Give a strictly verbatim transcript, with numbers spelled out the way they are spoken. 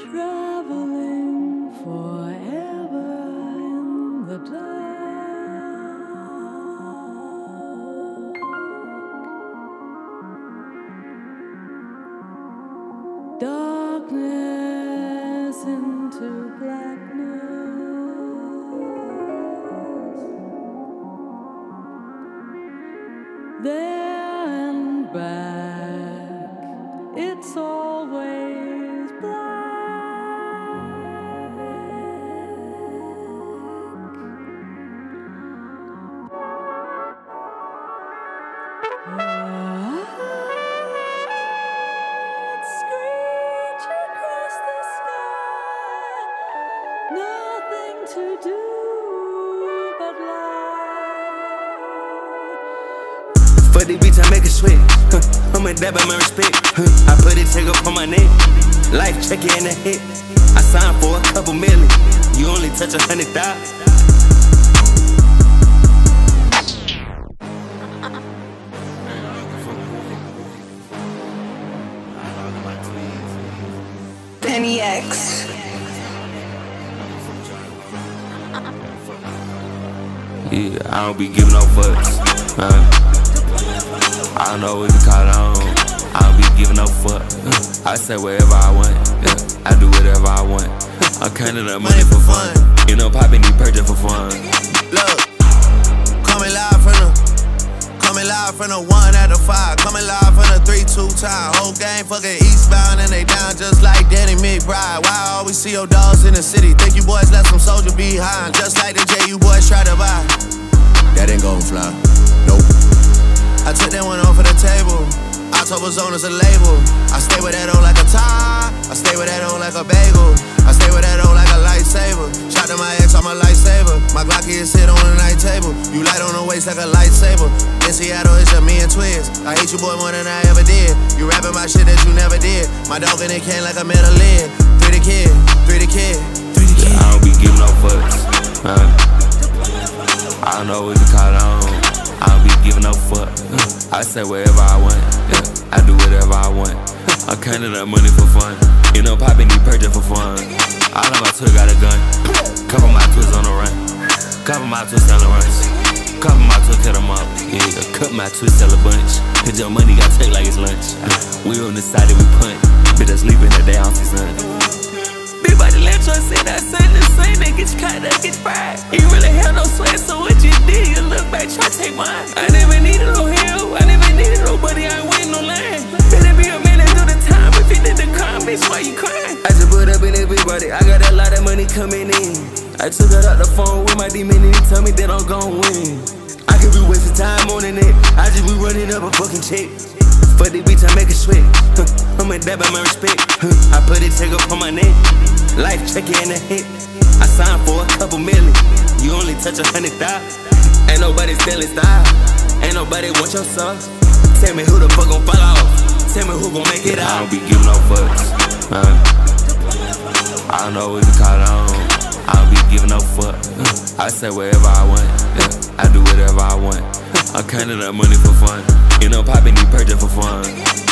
traveling forever in the dark. Darkness into blackness. There and back, it's always black. Birds screech across the sky, nothing to do but lie. For the beach, I make it sweat. Huh. I'm a dab my respect. Huh. I put it check up on my neck. Life check it in the hit. I signed for a couple million. You only touch a hundred thousand. Penny X. Yeah, I don't be giving no fucks. Uh, I don't know what you call it on. I don't be giving no fuck. Uh, I say whatever I want. Yeah, I do whatever I want. I'm counting up money for fun. You know, popping these purchase for fun. Look, coming live from the, coming live from the one out of five, coming live from the three two time. Whole game fucking eastbound and they down just like Danny McBride. Why I always see your dogs in the city? Think you boys left some soldier behind, just like the J you boys try to buy. That ain't gon' fly, nope. I took that one off of the table. October Zone is a label. I stay with that on like a tie. I stay with that on like a bagel. I stay with that on like a lightsaber. Shot to my ex, I'm a lightsaber. My Glocky is sit on the night table. You light on the waist like a lightsaber. In Seattle, it's just me and Twiz. I hate you boy more than I ever did. You rapping my shit that you never did. My dog in the can like a metal lid. Three the kid, three the kid, three the kid. Yeah, I don't be giving no fucks. Uh, I don't know what you call it on. I don't be giving no fuck. I say whatever I want. Yeah, I do whatever I want. I'm counting up money for fun. You know, popping these purchase for fun. All of my twist got a gun. Couple my twists on the run. Couple my twists on the runs. Couple my twists cut them up. Yeah, cut my twist sell a bunch. Cause your money got take like it's lunch. We on the side that we punt. Bitch, sleeping the day off the sun. Big body left your said I said the same. They get you caught up, get you fried. You really have no sweat, so what you did? You look back, try to take mine. I never needed no help, I never needed nobody, I ain't waiting no line. Better be a man and do the time. If you did the crime, bitch, why you crying? I just put up in that big body, I got a lot of money coming in. I took it out the phone with my demon and he tell me that I'm gon' win. I could be wasting time on the net, I just be running up a fucking check. For the bitch, I make it sweat. Huh. I'm a dab my respect. Huh. I put it check up on my neck. Life check it in the hit. I signed for a couple million. You only touch a hundred thousand. Ain't nobody stealing style. Ain't nobody want your sauce. Tell me who the fuck gon' fall off. Tell me who gon' make it out. I don't be giving no fucks. Uh, I don't know what you call it on. I don't be giving no fuck. Uh, I say whatever I want. Yeah, I do whatever I want. I'm counting up money for fun. You know, popping these purchase for fun.